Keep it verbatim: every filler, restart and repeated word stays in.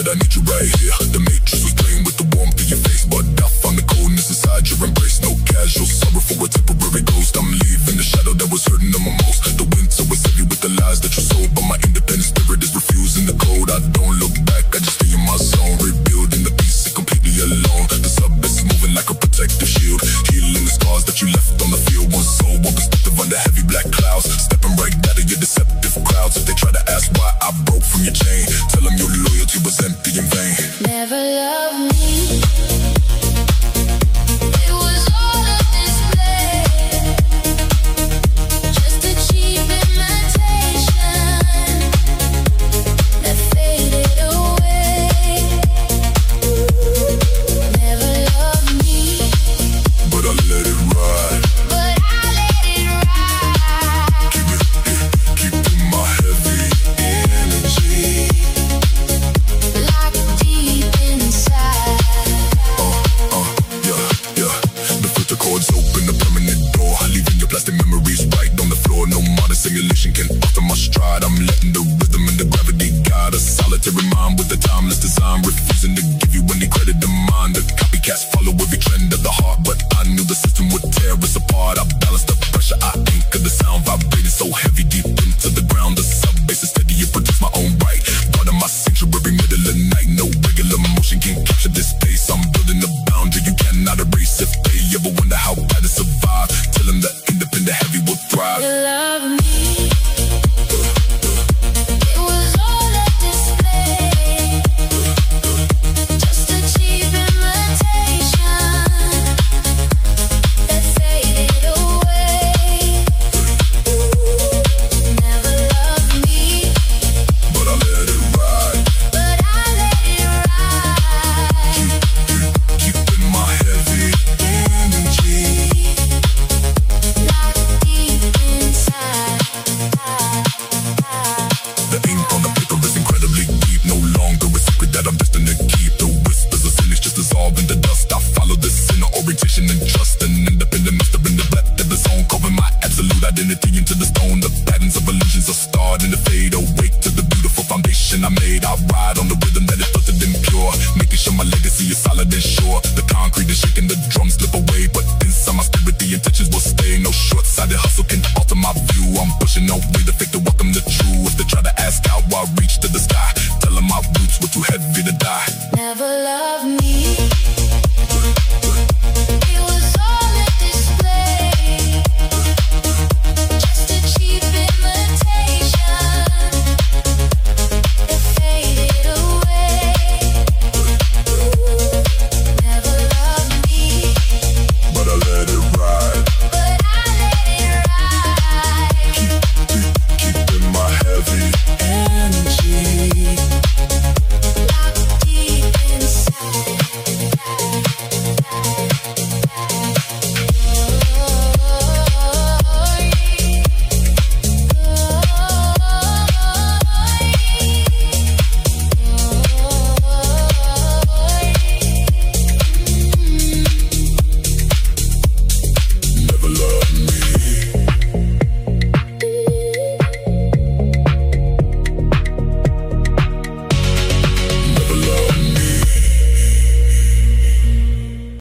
I need you right here. The matrix was playing with the warmth of your face, but I found the coldness inside your embrace. No casual sorrow for a temporary ghost. I'm leaving the shadow that was hurting them the most. The winter was heavy with the lies that you sold, but my independent spirit is refusing the code. I don't look back, I just stay in my zone, rebuilding the piece completely alone. The sub is moving like a protective shield, healing the scars that you left on the field. One soul, one perspective under heavy black clouds, stepping right out of your deceptive crowds. If they try to ask why I broke from your chain, tell them your loyalty was empty in vain. Never loved me. It was all a display, just a cheap imitation that faded away. Never loved me, but I let it ride. but I let it ride. Keep it, yeah, keep in my heavy energy, Locked deep inside. uh, uh, yeah, yeah. The filter chords open the permanent door, leaving your plastic memories right on the floor. No modern simulation can alter my stride. I'm letting the rhythm and the gravity guide a solitary mind with a timeless design, refusing to give you any credit to mine. The copycats follow every trend of the heart, but I knew the system would tear us apart. I balanced the pressure, I anchored the sound, vibrated so heavy deep into the ground. The sub bass is steady, it produced my own right, guarding my sanctuary middle of night. No regular motion can capture this space. I'm building a boundary you cannot erase. If they ever wonder how bad it survived, tell them that independent heavy will thrive. You love me. It was all a display, just a cheap imitation that faded away. Never loved me, But I let it ride. but I let it ride. Keep in my heavy energy, Locked deep inside. the ink on the paper is incredibly deep. No longer a secret that I'm destined to keep. The whispers of sin is just dissolve in the dust. I follow this inner orientation and trust. An independent master in the depth of the zone, carving my absolute identity into the stone. The patterns of illusions are starting to fade. Awake to the beautiful foundation I made. I ride on the rhythm that is filtered and pure, making sure my legacy is solid and sure. The concrete is shaking, the drums slip away, but inside my spirit the intentions will stay. No short-sighted hustle can alter my view. I'm pushing away the fake to welcome the true. If they try to ask how I reach to the sky, tell them my roots were too heavy to die.